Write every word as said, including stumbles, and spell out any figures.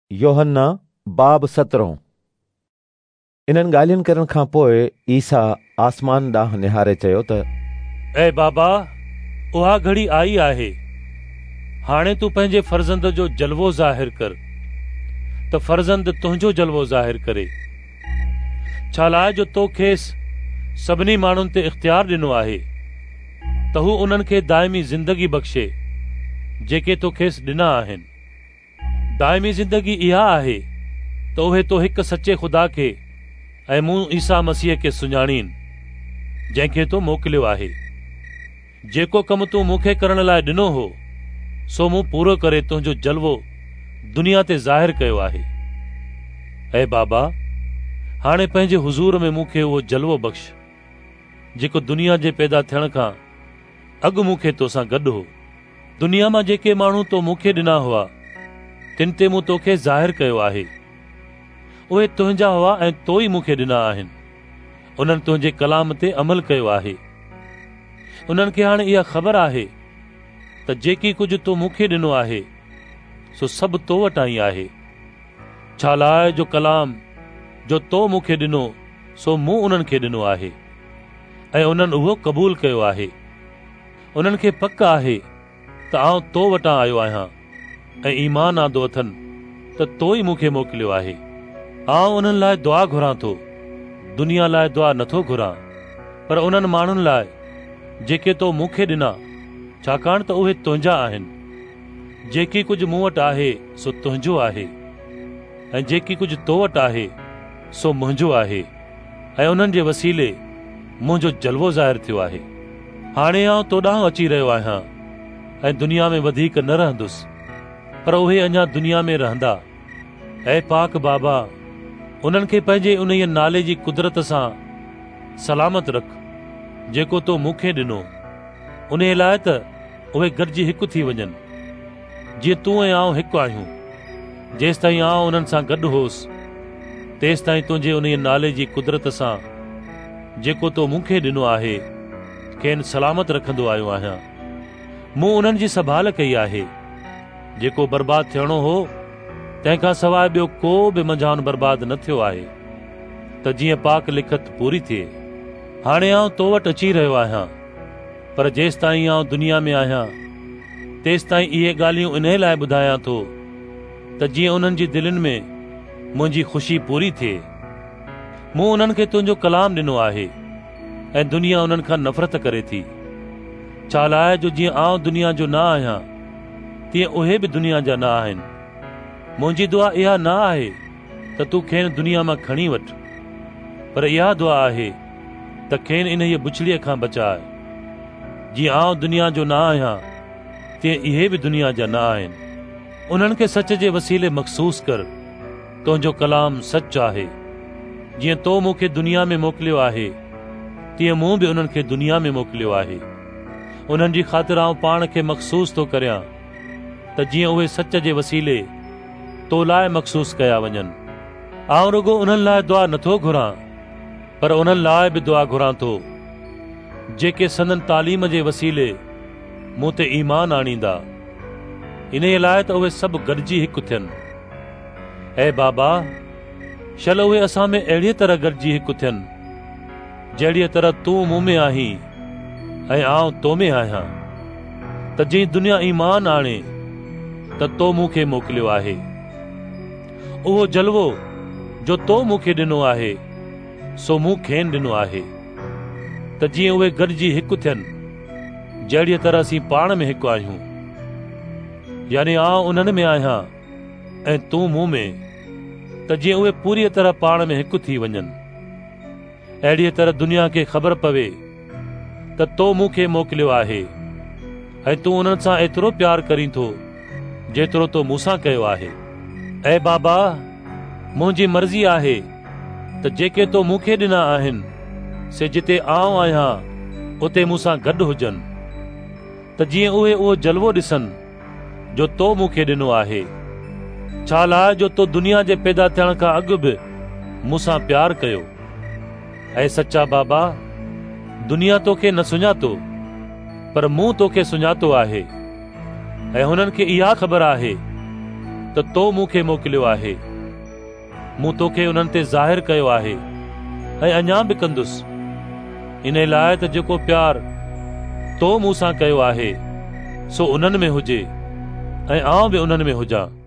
योहन्ना बाब सतरों। इन्हनि ॻाल्हियुनि करण खां पोइ ईसा आसमान ॾांहुं निहारे चयो त ऐ बाबा, उहा घड़ी आई आहे, हाणे तूं पंहिंजे फर्ज़ंद जो जलवो ज़ाहिर कर त फर्ज़ंद तुंहिंजो जलवो ज़ाहिर करे। छा लाइ जो तो खेसि सभिनी माण्हुनि ते इख़्तियार ॾिनो आहे त हू उन्हनि खे दाइमी ज़िंदगी बख़्शे जेके तो खेसि ॾिना आहिनि। दाइमी ज़िंदगी इहा आहे त उहे तो हिकु सचे ख़ुदा खे ऐं मूं ईसा मसीह खे सुञाणीनि, जंहिंखे तो मोकिलियो आहे। जेको कमु तूं मूंखे करण लाइ ॾिनो हो, सो मूं पूरो करे तुंहिंजो जलवो दुनिया ते ज़ाहिर कयो आहे। ऐ बाबा, हाणे पंहिंजे हुज़ूर में मूंखे उहो जलवो बख़्श जेको दुनिया जे पैदा थियण खां अॻु मूंखे तोसां गॾु हो। दुनिया मां जेके माण्हू तो मूंखे ॾिना हुआ, तिन ते मूं तोखे ज़ाहिर कयो आहे। उहे तुंहिंजा हुआ ऐं तो ई मूंखे ॾिना आहिनि। उन्हनि तुंहिंजे कलाम ते अमल कयो आहे। उन्हनि खे हाणे इहा ख़बर आहे त जेकी कुझु तो मूंखे ॾिनो आहे, सो सभु तो वटां ई आहे। छा लाइ जो कलाम जो तो मूंखे ॾिनो, सो मूं उन्हनि खे ॾिनो आहे ऐं उन्हनि उहो क़बूल कयो आहे। उन्हनि खे पक आहे त आउं तो वटां आयो आहियां ऐं ईमान आंदो अथनि त तो ई मूंखे मोकिलियो आहे। आउं उन्हनि लाइ दुआ घुरां थो, दुनिया लाइ दुआ नथो घुरां, पर उन्हनि माण्हुनि लाइ जेके तो मूंखे ॾिना, छाकाणि त उहे तुंहिंजा आहिनि। जेकी कुझु मूं वटि आहे सो तुंहिंजो आहे, ऐं जेकी कुझु तो वटि आहे सो मुंहिंजो आहे, ऐं उन्हनि जे वसीले मुंहिंजो जलवो ज़ाहिर थियो आहे। हाणे आउं तो ॾांहुं अची रहियो आहियां ऐं दुनिया में वधीक न रहंदुसि, पर उहे अञा दुनिया में रहंदा। ऐ पाक बाबा, उन्हनि खे पंहिंजे उन्हीअ नाले जी कुदरत सां सलामत रख जेको तो मूंखे ॾिनो, उन लाइ त उहे गॾिजी हिकु थी वञनि, जीअं तूं ऐं आउं हिकु आहियूं। जेसि ताईं आउं उन्हनि सां गॾु होसि, तेसि ताईं तुंहिंजे उन नाले जी कुदरत सां जेको तो मूंखे ॾिनो आहे, खेनि सलामत रखंदो आयो आहियां। मूं उन्हनि जी संभाल कई आहे। जेको बर्बाद थियणो हो, तंहिंखां सवाइ ॿियो को बि मंझाउनि बर्बाद न थियो आहे, त जीअं पाक लिखत पूरी थिए। हाणे आउं तो वटि अची रहियो आहियां, पर जेसि ताईं आउं दुनिया में आहियां, तेसि ताईं इहे ॻाल्हियूं इन लाइ ॿुधायां थो त जीअं उन्हनि जी दिलनि में मुंहिंजी ख़ुशी पूरी थिए। मूं उन्हनि खे तुंहिंजो कलाम ॾिनो आहे ऐं दुनिया उन्हनि खां नफ़रत करे थी। छा लाइ जो जीअं आउं दुनिया जो न आहियां, तीअं उहे बि दुनिया जा न आहिनि। मुंहिंजी दुआ इहा न आहे त तूं खेनि दुनिया मां खणी वठ, पर इहा दुआ आहे त खेनि इन ई बुछड़ीअ खां बचाए। जीअं आउं दुनिया जो न आहियां, तीअं इहे बि दुनिया जा न आहिनि। उन्हनि खे सच जे वसीले मखसूस कर। तुंहिंजो कलाम सच आहे। जीअं तो मूंखे दुनिया में मोकिलियो आहे, तीअं मूं बि उन्हनि खे दुनिया में मोकिलियो आहे। उन्हनि जी ख़ातिर आउं पाण खे मखसूस थो करियां, त जीअं उहे सच जे वसीले तो लाइ मखसूस कया वञनि। आउं रुगो उन्हनि लाइ दुआ नथो घुरां, पर उन्हनि लाइ बि दुआ घुरां थो जेके संदन तालीम जे वसीले मूं ते ईमान आणींदा, इन लाइ त उहे सभु गॾिजी हिकु थियनि। ऐ बाबा, शल उहे असां में अहिड़ीअ तरह गॾिजी हिकु थियनि जहिड़ीअ तरह तूं मूं में आहीं ऐं आउं तो में आहियां, त जीअं दुनिया ईमान आणे त तो मूंखे मोकिलियो आहे। उहो जलवो जो तो मूंखे ॾिनो आहे, सो मूं खेनि ॾिनो आहे, त जीअं उहे गॾिजी हिकु थियनि जहिड़ीअ तरह असीं पाण में हिकु आहियूं। यानी आउं उन्हनि में आहियां ऐं तूं मूं में, त जीअं उहे पूरी तरह पाण में हिकु थी वञनि। अहिड़ीअ तरह दुनिया खे ख़बर पवे त तो मूंखे मोकिलियो आहे ऐं तूं उन्हनि सां एतिरो प्यार करीं थो जेतिरो तो मूंसां कयो आहे। ऐ बाबा, मुंहिंजी मर्ज़ी आहे त जेके तो मूंखे ॾिना आहिनि, से जिते आउं आहियां उते मूंसां गॾु हुजनि, त जीअं उहे उहो जलवो ॾिसनि जो तो मूंखे ॾिनो आहे। छा लाइ जो तो दुनिया जे पैदा थियण खां अॻु बि मूंसां प्यार कयो। ऐं सच्चा बाबा, दुनिया तोखे न सुञातो, पर मूं तोखे सुञातो आहे, ऐं हुननि खे इहा ख़बर आहे त तो मूंखे मोकिलियो आहे। मूं तोखे उन्हनि ते ज़ाहिर कयो आहे ऐं अञा बि कंदुसि। इन लाइ त जेको प्यार तो मूं सां कयो आहे सो उन्हनि में हुजे ऐं आउं बि उन्हनि में हुजां।